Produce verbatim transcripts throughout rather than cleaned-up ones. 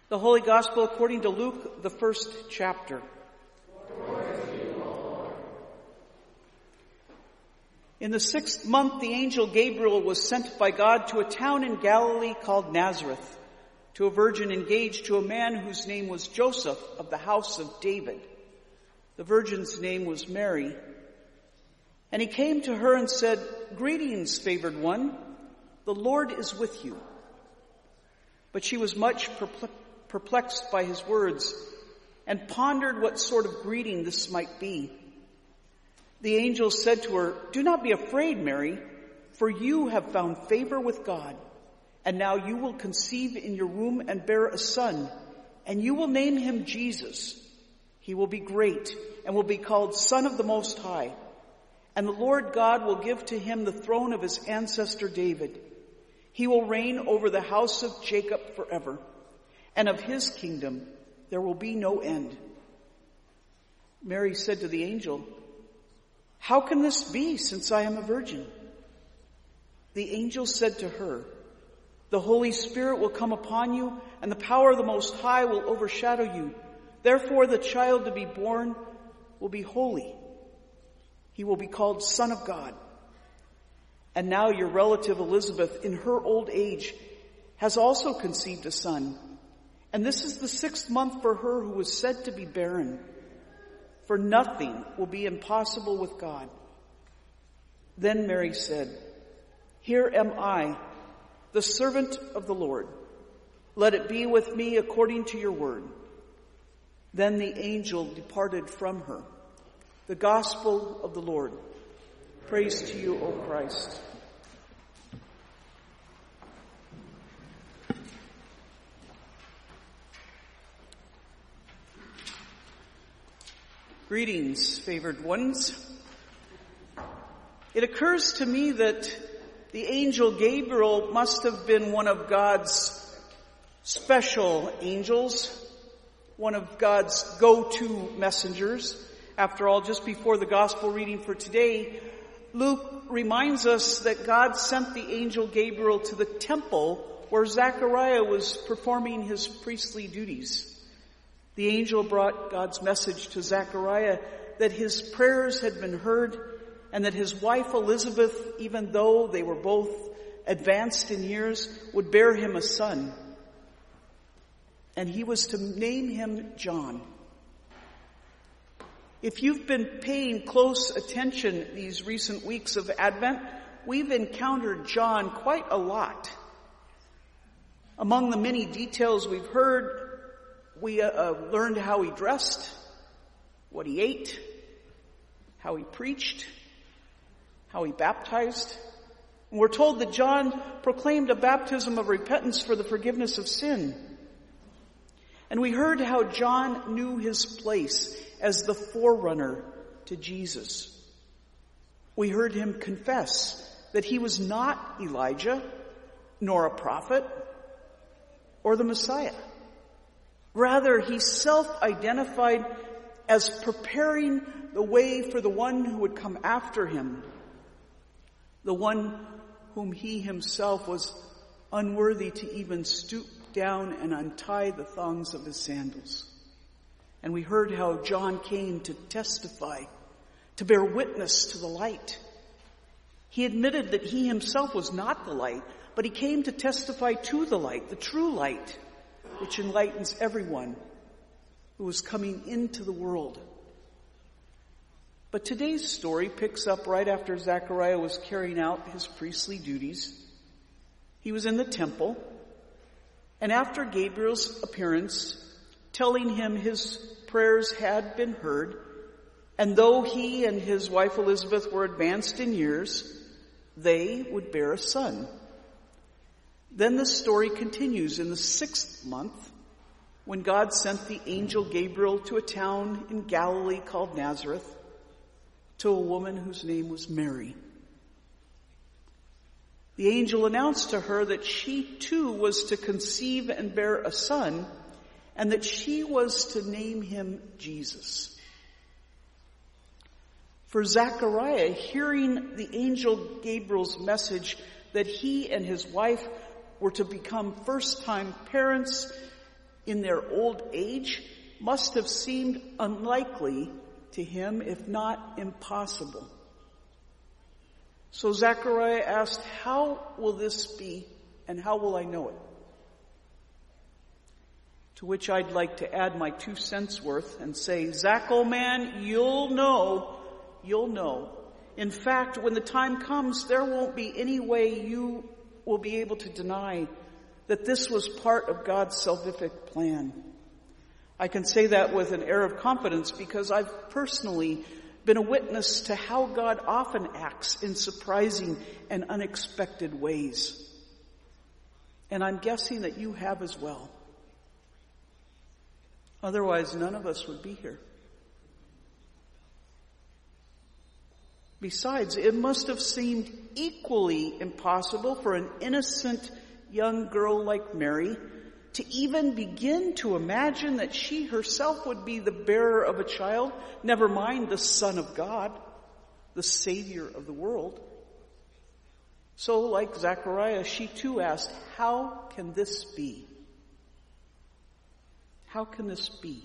The Holy Gospel according to Luke, the first chapter. In the sixth month, the angel Gabriel was sent by God to a town in Galilee called Nazareth, to a virgin engaged to a man whose name was Joseph of the house of David. The virgin's name was Mary. And he came to her and said, "Greetings, favored one, the Lord is with you." But she was much perplexed by his words and pondered what sort of greeting this might be. The angel said to her, "Do not be afraid, Mary, for you have found favor with God. And now you will conceive in your womb and bear a son, and you will name him Jesus. He will be great and will be called Son of the Most High. And the Lord God will give to him the throne of his ancestor David. He will reign over the house of Jacob forever, and of his kingdom there will be no end." Mary said to the angel, "How can this be, since I am a virgin?" The angel said to her, "The Holy Spirit will come upon you, and the power of the Most High will overshadow you. Therefore the child to be born will be holy. He will be called Son of God. And now your relative Elizabeth, in her old age, has also conceived a son. And this is the sixth month for her who was said to be barren. For nothing will be impossible with God." Then Mary said, "Here am I, the servant of the Lord. Let it be with me according to your word." Then the angel departed from her. The Gospel of the Lord. Praise to you, O Christ. Greetings, favored ones. It occurs to me that the angel Gabriel must have been one of God's special angels, one of God's go-to messengers. After all, just before the gospel reading for today, Luke reminds us that God sent the angel Gabriel to the temple where Zechariah was performing his priestly duties. The angel brought God's message to Zechariah that his prayers had been heard and that his wife Elizabeth, even though they were both advanced in years, would bear him a son. And he was to name him John. If you've been paying close attention these recent weeks of Advent, we've encountered John quite a lot. Among the many details we've heard, we uh, learned how he dressed, what he ate, how he preached, how he baptized. And we're told that John proclaimed a baptism of repentance for the forgiveness of sin. And we heard how John knew his place as the forerunner to Jesus. We heard him confess that he was not Elijah, nor a prophet, or the Messiah. Rather, he self-identified as preparing the way for the one who would come after him, the one whom he himself was unworthy to even stoop down and untie the thongs of his sandals. And we heard how John came to testify, to bear witness to the light. He admitted that he himself was not the light, but he came to testify to the light, the true light, which enlightens everyone who was coming into the world. But today's story picks up right after Zechariah was carrying out his priestly duties. He was in the temple, and after Gabriel's appearance, telling him his prayers had been heard, and though he and his wife Elizabeth were advanced in years, they would bear a son. Then the story continues in the sixth month, when God sent the angel Gabriel to a town in Galilee called Nazareth, to a woman whose name was Mary. The angel announced to her that she too was to conceive and bear a son, and that she was to name him Jesus. For Zechariah, hearing the angel Gabriel's message that he and his wife were to become first-time parents in their old age must have seemed unlikely to him, if not impossible. So Zechariah asked, how will this be and how will I know it? To which I'd like to add my two cents worth and say, Zach, old man, you'll know, you'll know. In fact, when the time comes, there won't be any way you will be able to deny that this was part of God's salvific plan. I can say that with an air of confidence because I've personally been a witness to how God often acts in surprising and unexpected ways. And I'm guessing that you have as well. Otherwise, none of us would be here. Besides, it must have seemed equally impossible for an innocent young girl like Mary to even begin to imagine that she herself would be the bearer of a child, never mind the Son of God, the Savior of the world. So, like Zechariah, she too asked, how can this be? How can this be?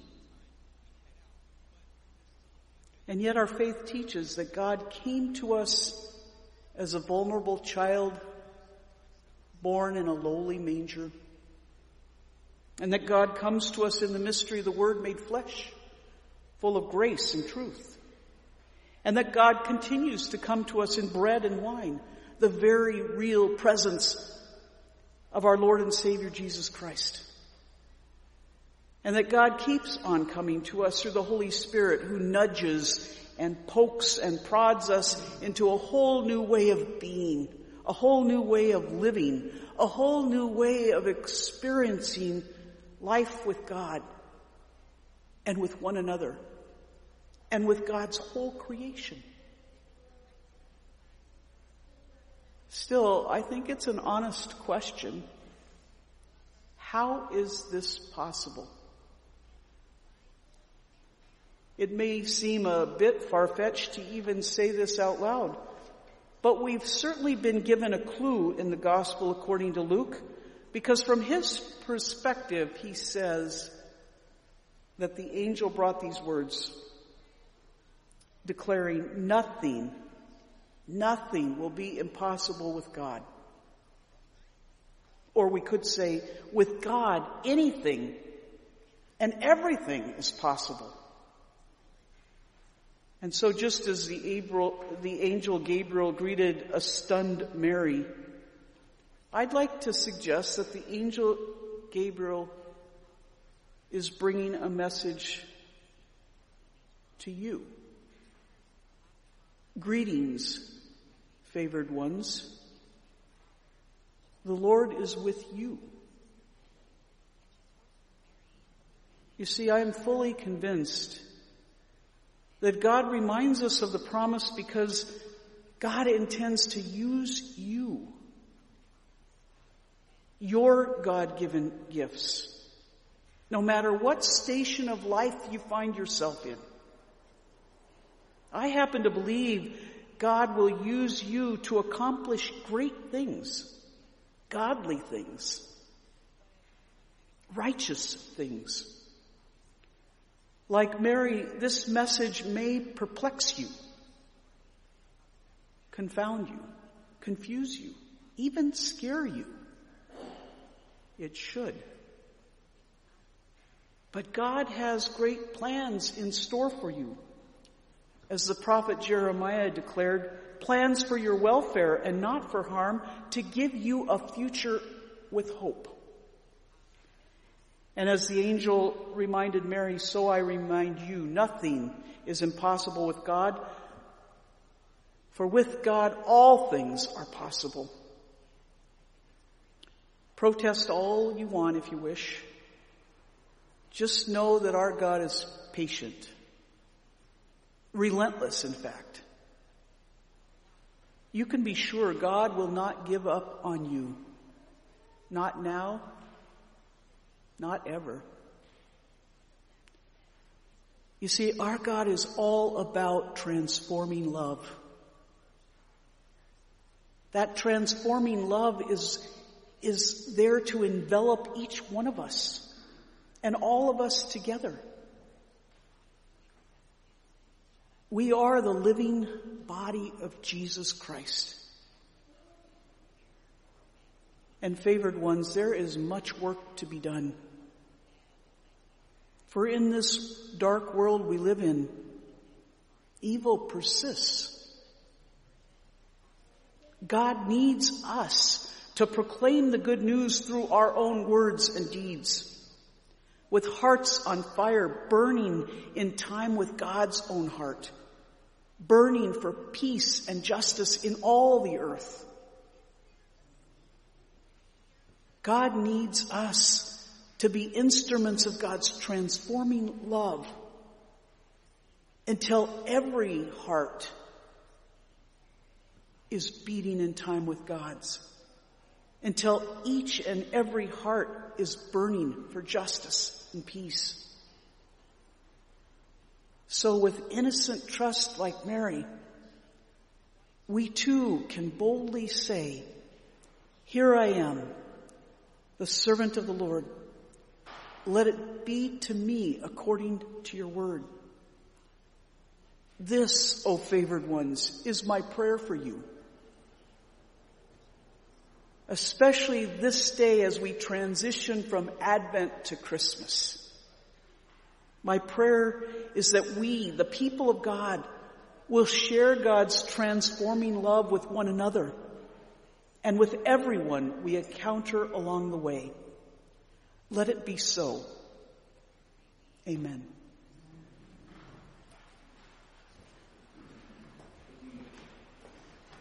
And yet our faith teaches that God came to us as a vulnerable child born in a lowly manger. And that God comes to us in the mystery of the Word made flesh, full of grace and truth. And that God continues to come to us in bread and wine, the very real presence of our Lord and Savior Jesus Christ. And that God keeps on coming to us through the Holy Spirit who nudges and pokes and prods us into a whole new way of being, a whole new way of living, a whole new way of experiencing life with God and with one another and with God's whole creation. Still, I think it's an honest question. How is this possible? It may seem a bit far-fetched to even say this out loud, but we've certainly been given a clue in the Gospel according to Luke, because from his perspective, he says that the angel brought these words, declaring nothing, nothing will be impossible with God. Or we could say, with God, anything and everything is possible. And so just as the Gabriel, the angel Gabriel greeted a stunned Mary, I'd like to suggest that the angel Gabriel is bringing a message to you. Greetings, favored ones. The Lord is with you. You see, I am fully convinced that God reminds us of the promise because God intends to use you, your God-given gifts, no matter what station of life you find yourself in. I happen to believe God will use you to accomplish great things, godly things, righteous things. Like Mary, this message may perplex you, confound you, confuse you, even scare you. It should. But God has great plans in store for you. As the prophet Jeremiah declared, plans for your welfare and not for harm, to give you a future with hope. And as the angel reminded Mary, so I remind you, nothing is impossible with God, for with God all things are possible. Protest all you want if you wish. Just know that our God is patient, relentless in fact. You can be sure God will not give up on you. Not now, not ever. You see, our God is all about transforming love. That transforming love is, is there to envelop each one of us and all of us together. We are the living body of Jesus Christ. And favored ones, there is much work to be done. For in this dark world we live in, evil persists. God needs us to proclaim the good news through our own words and deeds, with hearts on fire, burning in time with God's own heart, burning for peace and justice in all the earth. God needs us to be instruments of God's transforming love until every heart is beating in time with God's, until each and every heart is burning for justice and peace. So with innocent trust like Mary, we too can boldly say, "Here I am, the servant of the Lord. Let it be to me according to your word." This, O favored ones, is my prayer for you. Especially this day as we transition from Advent to Christmas. My prayer is that we, the people of God, will share God's transforming love with one another and with everyone we encounter along the way. Let it be so. Amen.